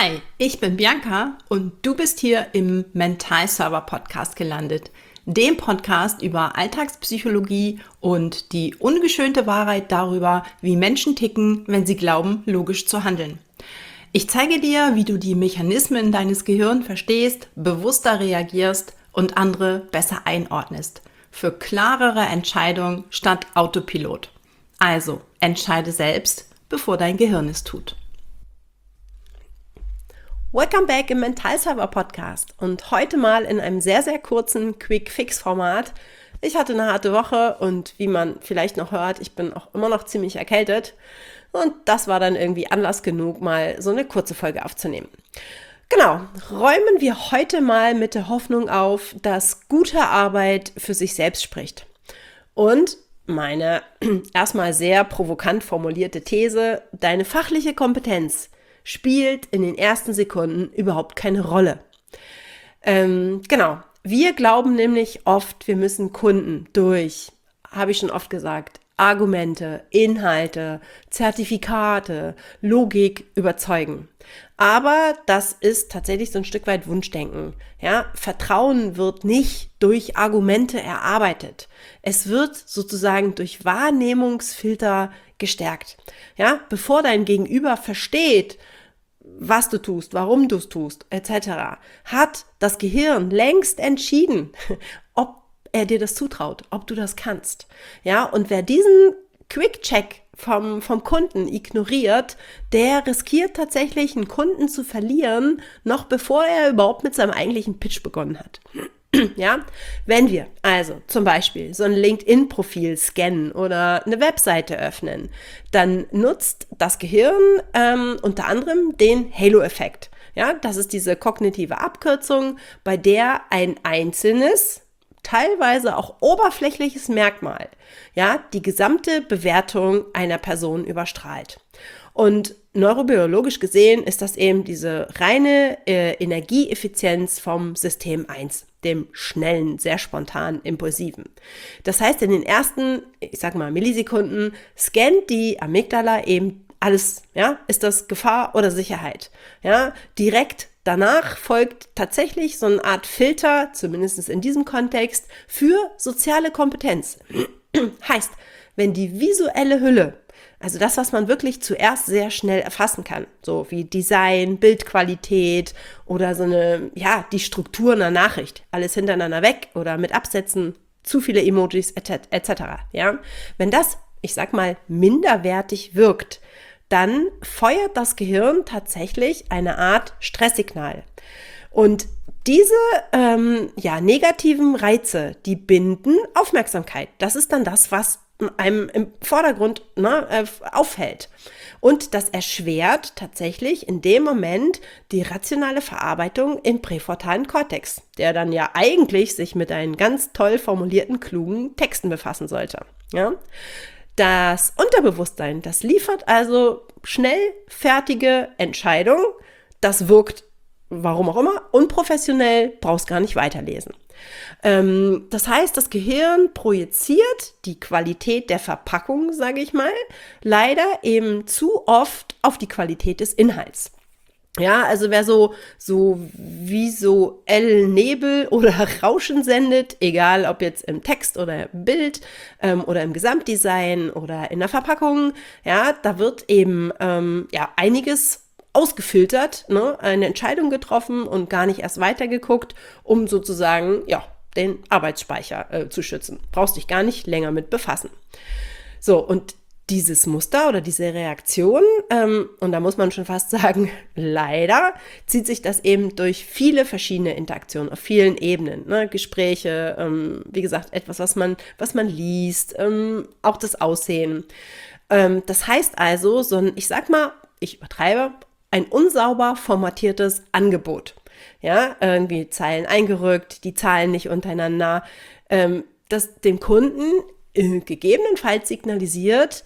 Hi, ich bin Bianca und du bist hier im Mental Server Podcast gelandet, dem Podcast über Alltagspsychologie und die ungeschönte Wahrheit darüber, wie Menschen ticken, wenn sie glauben, logisch zu handeln. Ich zeige dir, wie du die Mechanismen deines Gehirns verstehst, bewusster reagierst und andere besser einordnest. Für klarere Entscheidungen statt Autopilot. Also, entscheide selbst, bevor dein Gehirn es tut. Welcome back im Mental Server Podcast und heute mal in einem sehr, sehr kurzen Quick-Fix-Format. Ich hatte eine harte Woche und wie man vielleicht noch hört, ich bin auch immer noch ziemlich erkältet und das war dann irgendwie Anlass genug, mal so eine kurze Folge aufzunehmen. Genau, räumen wir heute mal mit der Hoffnung auf, dass gute Arbeit für sich selbst spricht. Und meine erstmal sehr provokant formulierte These, deine fachliche Kompetenz spielt in den ersten Sekunden überhaupt keine Rolle. Genau, wir glauben nämlich oft, wir müssen Kunden durch, habe ich schon oft gesagt, Argumente, Inhalte, Zertifikate, Logik überzeugen. Aber das ist tatsächlich so ein Stück weit Wunschdenken. Ja, Vertrauen wird nicht durch Argumente erarbeitet. Es wird sozusagen durch Wahrnehmungsfilter gestärkt. Ja, bevor dein Gegenüber versteht, was du tust, warum du es tust, etc., hat das Gehirn längst entschieden, ob er dir das zutraut, ob du das kannst. Ja, und wer diesen Quick-Check vom Kunden ignoriert, der riskiert tatsächlich, einen Kunden zu verlieren, noch bevor er überhaupt mit seinem eigentlichen Pitch begonnen hat. Ja, wenn wir also zum Beispiel so ein LinkedIn-Profil scannen oder eine Webseite öffnen, dann nutzt das Gehirn unter anderem den Halo-Effekt. Ja, das ist diese kognitive Abkürzung, bei der ein einzelnes, teilweise auch oberflächliches Merkmal, ja, die gesamte Bewertung einer Person überstrahlt. Und neurobiologisch gesehen ist das eben diese reine Energieeffizienz vom System 1, dem schnellen, sehr spontanen, impulsiven. Das heißt, in den ersten, ich sag mal, Millisekunden scannt die Amygdala eben alles, ja, ist das Gefahr oder Sicherheit, ja, direkt danach folgt tatsächlich so eine Art Filter, zumindest in diesem Kontext, für soziale Kompetenz. Heißt, wenn die visuelle Hülle, also das, was man wirklich zuerst sehr schnell erfassen kann, so wie Design, Bildqualität oder so eine, ja, die Struktur einer Nachricht, alles hintereinander weg oder mit Absätzen, zu viele Emojis etc. Ja, wenn das, ich sag mal, minderwertig wirkt, dann feuert das Gehirn tatsächlich eine Art Stresssignal. Und diese negativen Reize, die binden Aufmerksamkeit. Das ist dann das, was einem im Vordergrund auffällt. Und das erschwert tatsächlich in dem Moment die rationale Verarbeitung im präfrontalen Kortex, der dann ja eigentlich sich mit einen ganz toll formulierten, klugen Texten befassen sollte. Ja? Das Unterbewusstsein, das liefert also schnell fertige Entscheidungen. Das wirkt, warum auch immer, unprofessionell, brauchst gar nicht weiterlesen. Das heißt, das Gehirn projiziert die Qualität der Verpackung, sage ich mal, leider eben zu oft auf die Qualität des Inhalts. Ja, also wer so visuell Nebel oder Rauschen sendet, egal ob jetzt im Text oder im Bild oder im Gesamtdesign oder in der Verpackung, ja, da wird eben einiges ausgefiltert, ne, eine Entscheidung getroffen und gar nicht erst weitergeguckt, um sozusagen, ja, den Arbeitsspeicher zu schützen. Brauchst dich gar nicht länger mit befassen. So, und dieses Muster oder diese Reaktion, und da muss man schon fast sagen, leider zieht sich das eben durch viele verschiedene Interaktionen auf vielen Ebenen, ne? Gespräche, wie gesagt, etwas, was man liest, auch das Aussehen. Das heißt also, so ein, ich sag mal, ich übertreibe, ein unsauber formatiertes Angebot. Ja, irgendwie Zeilen eingerückt, die Zahlen nicht untereinander, das dem Kunden gegebenenfalls signalisiert,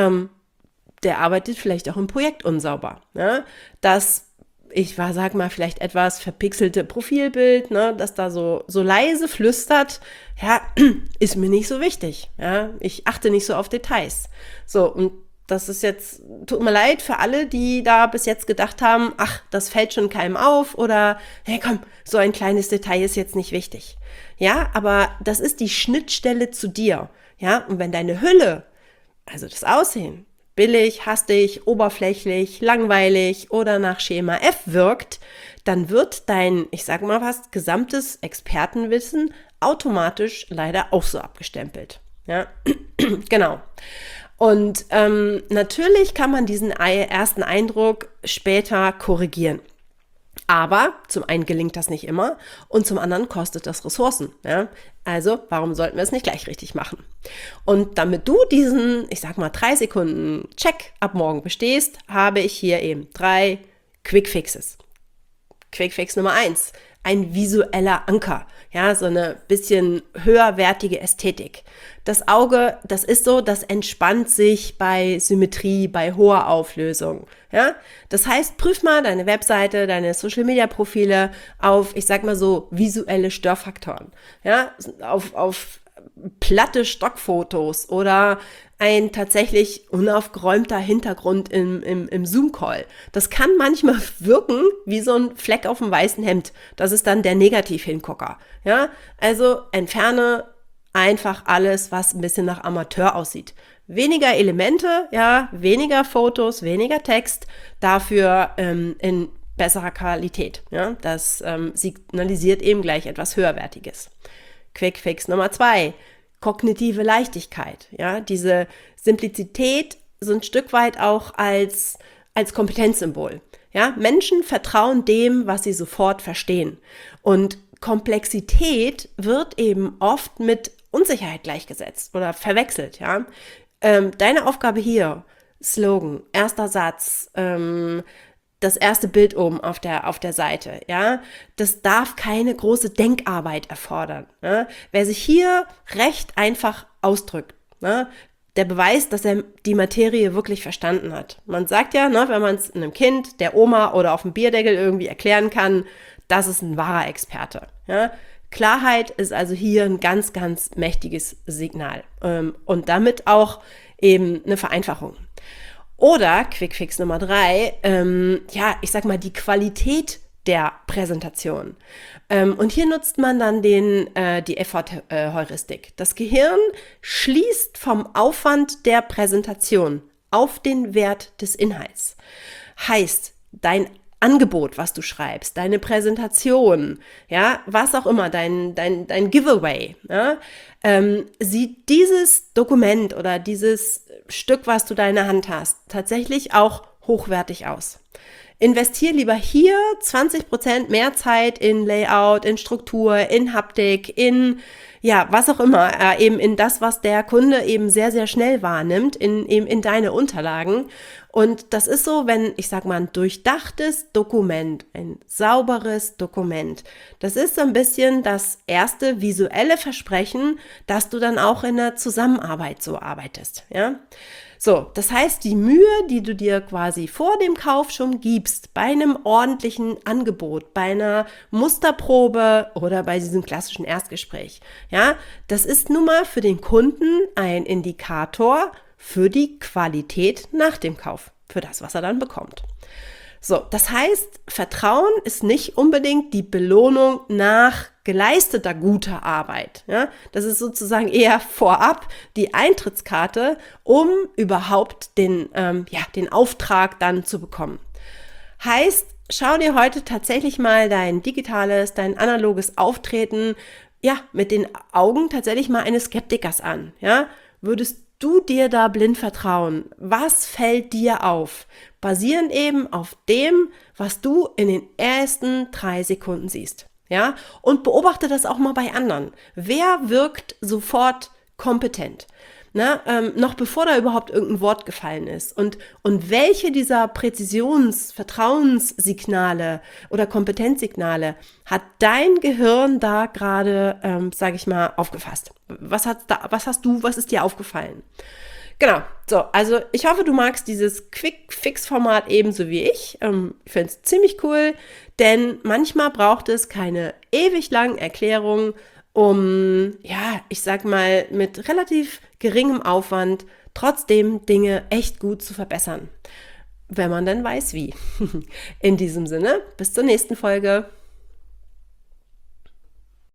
der arbeitet vielleicht auch im Projekt unsauber. Ne? Das, sag mal, vielleicht etwas verpixelte Profilbild, ne, das da so leise flüstert, ja, ist mir nicht so wichtig. Ja? Ich achte nicht so auf Details. So, und das ist jetzt, tut mir leid für alle, die da bis jetzt gedacht haben, ach, das fällt schon keinem auf oder, hey komm, so ein kleines Detail ist jetzt nicht wichtig. Ja, aber das ist die Schnittstelle zu dir. Ja, und wenn deine Hülle, also das Aussehen, billig, hastig, oberflächlich, langweilig oder nach Schema F wirkt, dann wird dein, ich sag mal was, gesamtes Expertenwissen automatisch leider auch so abgestempelt. Ja, genau. Und natürlich kann man diesen ersten Eindruck später korrigieren. Aber zum einen gelingt das nicht immer und zum anderen kostet das Ressourcen. Ja? Also warum sollten wir es nicht gleich richtig machen? Und damit du diesen, ich sag mal 3 Sekunden Check ab morgen bestehst, habe ich hier eben 3 Quick Fixes. Quick Fix Nummer 1, ein visueller Anker, ja, so eine bisschen höherwertige Ästhetik. Das Auge, das ist so, das entspannt sich bei Symmetrie, bei hoher Auflösung, ja. Das heißt, prüf mal deine Webseite, deine Social-Media-Profile auf, ich sag mal so, visuelle Störfaktoren, ja, auf platte Stockfotos oder ein tatsächlich unaufgeräumter Hintergrund im Zoom-Call. Das kann manchmal wirken wie so ein Fleck auf dem weißen Hemd. Das ist dann der Negativ-Hingucker. Ja? Also entferne einfach alles, was ein bisschen nach Amateur aussieht. Weniger Elemente, ja, weniger Fotos, weniger Text, dafür in besserer Qualität. Ja? Das signalisiert eben gleich etwas Höherwertiges. Quick Fix Nummer 2. Kognitive Leichtigkeit, ja, diese Simplizität so ein Stück weit auch als Kompetenzsymbol, ja, Menschen vertrauen dem, was sie sofort verstehen und Komplexität wird eben oft mit Unsicherheit gleichgesetzt oder verwechselt, ja, deine Aufgabe hier, Slogan, erster Satz, das erste Bild oben auf der Seite, ja, das darf keine große Denkarbeit erfordern. Ja? Wer sich hier recht einfach ausdrückt, ne, der beweist, dass er die Materie wirklich verstanden hat. Man sagt ja, ne, wenn man es einem Kind, der Oma oder auf dem Bierdeckel irgendwie erklären kann, das ist ein wahrer Experte. Ja? Klarheit ist also hier ein ganz, ganz mächtiges Signal und damit auch eben eine Vereinfachung. Oder Quick Fix Nummer 3, ja, ich sag mal, die Qualität der Präsentation. Und hier nutzt man dann die Effort-Heuristik. Das Gehirn schließt vom Aufwand der Präsentation auf den Wert des Inhalts. Heißt, dein Angebot, was du schreibst, deine Präsentation, ja, was auch immer, dein Giveaway, ja, sieht dieses Dokument oder dieses Stück, was du da in der Hand hast, tatsächlich auch hochwertig aus. Investier lieber hier 20% mehr Zeit in Layout, in Struktur, in Haptik, in, ja, was auch immer, eben in das, was der Kunde eben sehr, sehr schnell wahrnimmt, in deine Unterlagen. Und das ist so, wenn, ich sag mal, ein durchdachtes Dokument, ein sauberes Dokument, das ist so ein bisschen das erste visuelle Versprechen, dass du dann auch in der Zusammenarbeit so arbeitest, ja. So, das heißt, die Mühe, die du dir quasi vor dem Kauf schon gibst, bei einem ordentlichen Angebot, bei einer Musterprobe oder bei diesem klassischen Erstgespräch, ja, das ist nun mal für den Kunden ein Indikator für die Qualität nach dem Kauf, für das, was er dann bekommt. So, das heißt, Vertrauen ist nicht unbedingt die Belohnung nach geleisteter guter Arbeit. Ja? Das ist sozusagen eher vorab die Eintrittskarte, um überhaupt den Auftrag dann zu bekommen. Heißt, schau dir heute tatsächlich mal dein digitales, dein analoges Auftreten, ja, mit den Augen tatsächlich mal eines Skeptikers an. Ja? Würdest du dir da blind vertrauen? Was fällt dir auf? Basierend eben auf dem, was du in den ersten 3 Sekunden siehst. Ja? Und beobachte das auch mal bei anderen. Wer wirkt sofort kompetent? Noch bevor da überhaupt irgendein Wort gefallen ist. Und welche dieser Vertrauenssignale oder Kompetenzsignale hat dein Gehirn da gerade, sage ich mal, aufgefasst? Was ist dir aufgefallen? Genau, so, also ich hoffe, du magst dieses Quick-Fix-Format ebenso wie ich. Ich finde es ziemlich cool, denn manchmal braucht es keine ewig langen Erklärungen, um, ja, ich sag mal, mit relativ geringem Aufwand trotzdem Dinge echt gut zu verbessern. Wenn man denn weiß, wie. In diesem Sinne, bis zur nächsten Folge.